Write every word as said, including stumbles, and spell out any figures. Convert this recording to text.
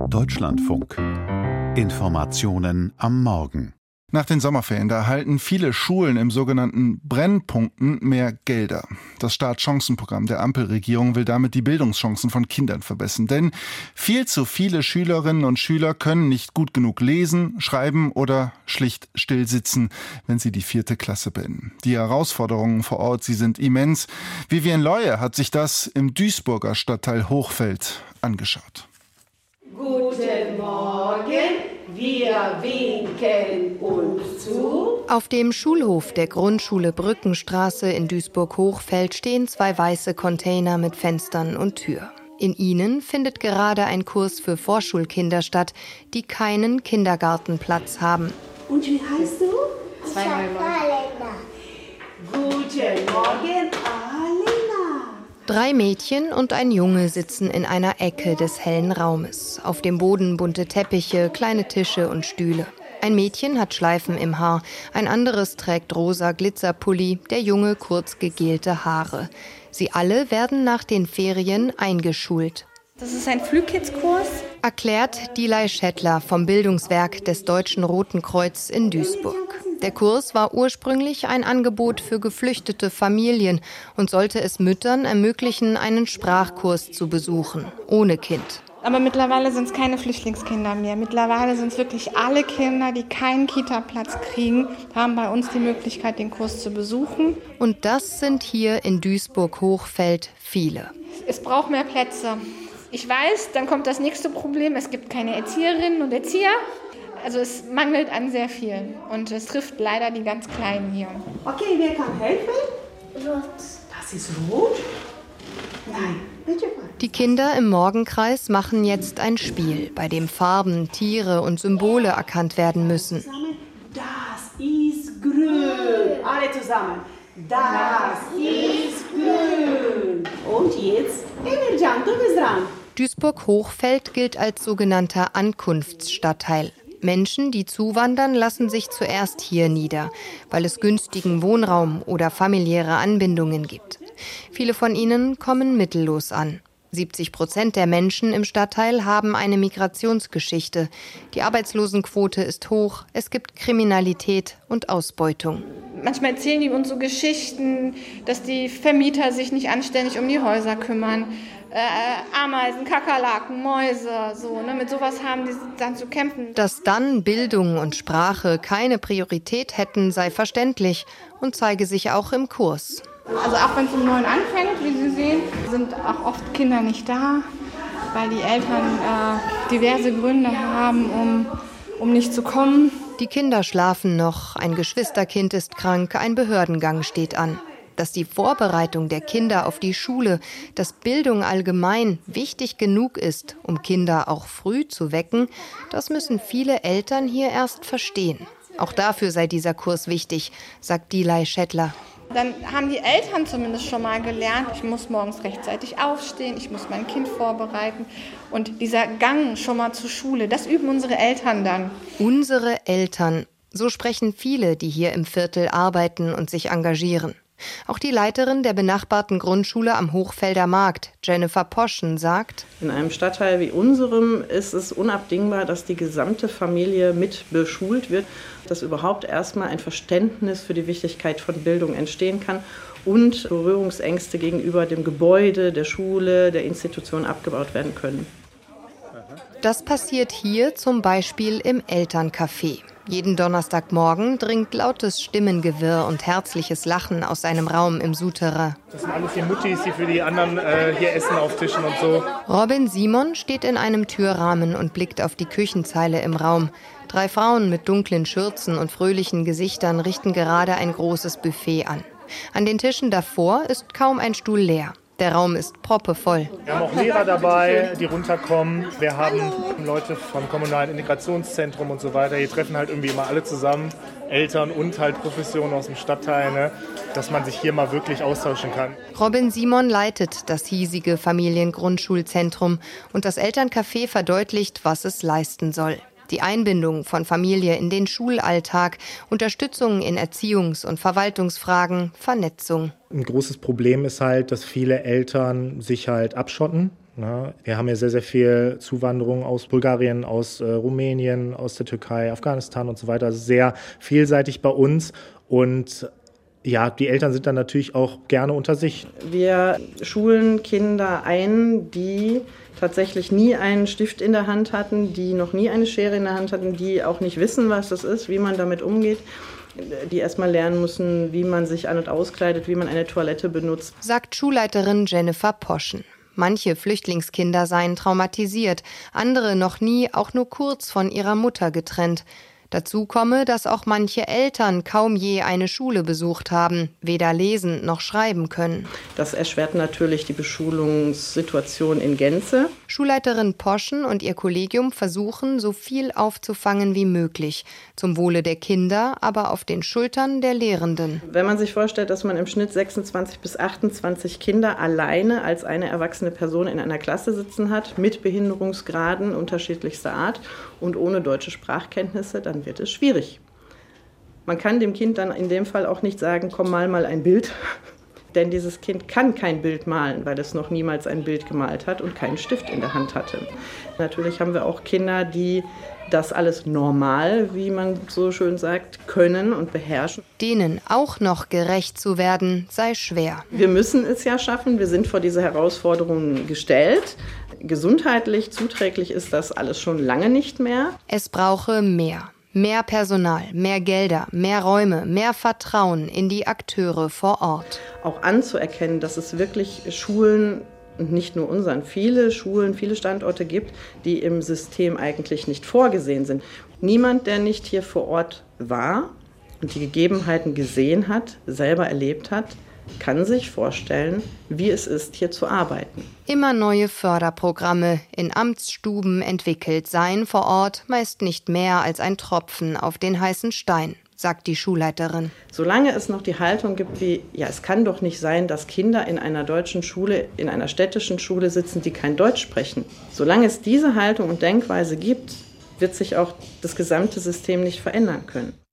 Deutschlandfunk. Informationen am Morgen. Nach den Sommerferien, da erhalten viele Schulen im sogenannten Brennpunkten mehr Gelder. Das Startchancenprogramm der Ampelregierung will damit die Bildungschancen von Kindern verbessern. Denn viel zu viele Schülerinnen und Schüler können nicht gut genug lesen, schreiben oder schlicht still sitzen, wenn sie die vierte Klasse beenden. Die Herausforderungen vor Ort, sie sind immens. Vivian Leue hat sich das im Duisburger Stadtteil Hochfeld angeschaut. Guten Morgen. Wir winken uns zu. Auf dem Schulhof der Grundschule Brückenstraße in Duisburg-Hochfeld stehen zwei weiße Container mit Fenstern und Tür. In ihnen findet gerade ein Kurs für Vorschulkinder statt, die keinen Kindergartenplatz haben. Und wie heißt du? Zweimal Guten Morgen, Alena. Drei Mädchen und ein Junge sitzen in einer Ecke des hellen Raumes. Auf dem Boden bunte Teppiche, kleine Tische und Stühle. Ein Mädchen hat Schleifen im Haar, ein anderes trägt rosa Glitzerpulli, der Junge kurz gegelte Haare. Sie alle werden nach den Ferien eingeschult. Das ist ein Flügkitskurs, erklärt Dilay Schettler vom Bildungswerk des Deutschen Roten Kreuz in Duisburg. Der Kurs war ursprünglich ein Angebot für geflüchtete Familien und sollte es Müttern ermöglichen, einen Sprachkurs zu besuchen, ohne Kind. Aber mittlerweile sind es keine Flüchtlingskinder mehr. Mittlerweile sind es wirklich alle Kinder, die keinen Kita-Platz kriegen, haben bei uns die Möglichkeit, den Kurs zu besuchen. Und das sind hier in Duisburg-Hochfeld viele. Es braucht mehr Plätze. Ich weiß, dann kommt das nächste Problem, es gibt keine Erzieherinnen und Erzieher. Also es mangelt an sehr viel und es trifft leider die ganz Kleinen hier. Okay, wer kann helfen? Rot. Das ist rot? Nein, bitte mal. Die Kinder im Morgenkreis machen jetzt ein Spiel, bei dem Farben, Tiere und Symbole erkannt werden müssen. Das ist grün. Alle zusammen. Das ist grün. Und jetzt, Emircan, du bist dran. Duisburg-Hochfeld gilt als sogenannter Ankunftsstadtteil. Menschen, die zuwandern, lassen sich zuerst hier nieder, weil es günstigen Wohnraum oder familiäre Anbindungen gibt. Viele von ihnen kommen mittellos an. siebzig Prozent der Menschen im Stadtteil haben eine Migrationsgeschichte. Die Arbeitslosenquote ist hoch, es gibt Kriminalität und Ausbeutung. Manchmal erzählen die uns so Geschichten, dass die Vermieter sich nicht anständig um die Häuser kümmern. Äh, Ameisen, Kakerlaken, Mäuse, so, ne, mit sowas haben die dann zu kämpfen. Dass dann Bildung und Sprache keine Priorität hätten, sei verständlich und zeige sich auch im Kurs. Also auch wenn es um neun anfängt, wie Sie sehen, sind auch oft Kinder nicht da, weil die Eltern äh, diverse Gründe haben, um, um nicht zu kommen. Die Kinder schlafen noch, ein Geschwisterkind ist krank, ein Behördengang steht an. Dass die Vorbereitung der Kinder auf die Schule, dass Bildung allgemein wichtig genug ist, um Kinder auch früh zu wecken, das müssen viele Eltern hier erst verstehen. Auch dafür sei dieser Kurs wichtig, sagt Dilay Schettler. Dann haben die Eltern zumindest schon mal gelernt, ich muss morgens rechtzeitig aufstehen, ich muss mein Kind vorbereiten. Und dieser Gang schon mal zur Schule, das üben unsere Eltern dann. Unsere Eltern, so sprechen viele, die hier im Viertel arbeiten und sich engagieren. Auch die Leiterin der benachbarten Grundschule am Hochfelder Markt, Jennifer Poschen, sagt: In einem Stadtteil wie unserem ist es unabdingbar, dass die gesamte Familie mit beschult wird, dass überhaupt erstmal ein Verständnis für die Wichtigkeit von Bildung entstehen kann und Berührungsängste gegenüber dem Gebäude, der Schule, der Institution abgebaut werden können. Das passiert hier zum Beispiel im Elterncafé. Jeden Donnerstagmorgen dringt lautes Stimmengewirr und herzliches Lachen aus einem Raum im Souterrain. Das sind alles die Muttis, die für die anderen äh, hier essen auf Tischen und so. Robin Simon steht in einem Türrahmen und blickt auf die Küchenzeile im Raum. Drei Frauen mit dunklen Schürzen und fröhlichen Gesichtern richten gerade ein großes Buffet an. An den Tischen davor ist kaum ein Stuhl leer. Der Raum ist proppevoll. Wir haben auch Lehrer dabei, die runterkommen. Wir haben Leute vom kommunalen Integrationszentrum und so weiter. Hier treffen halt irgendwie immer alle zusammen, Eltern und halt Professionen aus dem Stadtteil, ne, dass man sich hier mal wirklich austauschen kann. Robin Simon leitet das hiesige Familiengrundschulzentrum und das Elterncafé verdeutlicht, was es leisten soll. Die Einbindung von Familie in den Schulalltag, Unterstützung in Erziehungs- und Verwaltungsfragen, Vernetzung. Ein großes Problem ist halt, dass viele Eltern sich halt abschotten, Wir haben ja sehr, sehr viel Zuwanderung aus Bulgarien, aus äh, Rumänien, aus der Türkei, Afghanistan und so weiter. Also sehr vielseitig bei uns und ja, die Eltern sind dann natürlich auch gerne unter sich. Wir schulen Kinder ein, die tatsächlich nie einen Stift in der Hand hatten, die noch nie eine Schere in der Hand hatten, die auch nicht wissen, was das ist, wie man damit umgeht, die erstmal lernen müssen, wie man sich an- und auskleidet, wie man eine Toilette benutzt. Sagt Schulleiterin Jennifer Poschen. Manche Flüchtlingskinder seien traumatisiert, andere noch nie, auch nur kurz von ihrer Mutter getrennt. Dazu komme, dass auch manche Eltern kaum je eine Schule besucht haben, weder lesen noch schreiben können. Das erschwert natürlich die Beschulungssituation in Gänze. Schulleiterin Poschen und ihr Kollegium versuchen, so viel aufzufangen wie möglich. Zum Wohle der Kinder, aber auf den Schultern der Lehrenden. Wenn man sich vorstellt, dass man im Schnitt sechsundzwanzig bis achtundzwanzig Kinder alleine als eine erwachsene Person in einer Klasse sitzen hat, mit Behinderungsgraden unterschiedlichster Art und ohne deutsche Sprachkenntnisse, dann wird es schwierig. Man kann dem Kind dann in dem Fall auch nicht sagen, komm, mal mal ein Bild. Denn dieses Kind kann kein Bild malen, weil es noch niemals ein Bild gemalt hat und keinen Stift in der Hand hatte. Natürlich haben wir auch Kinder, die das alles normal, wie man so schön sagt, können und beherrschen. Denen auch noch gerecht zu werden, sei schwer. Wir müssen es ja schaffen. Wir sind vor diese Herausforderungen gestellt. Gesundheitlich zuträglich ist das alles schon lange nicht mehr. Es brauche mehr. Mehr Personal, mehr Gelder, mehr Räume, mehr Vertrauen in die Akteure vor Ort. Auch anzuerkennen, dass es wirklich Schulen, und nicht nur unseren, viele Schulen, viele Standorte gibt, die im System eigentlich nicht vorgesehen sind. Niemand, der nicht hier vor Ort war und die Gegebenheiten gesehen hat, selber erlebt hat, kann sich vorstellen, wie es ist, hier zu arbeiten. Immer neue Förderprogramme in Amtsstuben entwickelt seien vor Ort meist nicht mehr als ein Tropfen auf den heißen Stein, sagt die Schulleiterin. Solange es noch die Haltung gibt wie, ja, es kann doch nicht sein, dass Kinder in einer deutschen Schule, in einer städtischen Schule sitzen, die kein Deutsch sprechen. Solange es diese Haltung und Denkweise gibt, wird sich auch das gesamte System nicht verändern können.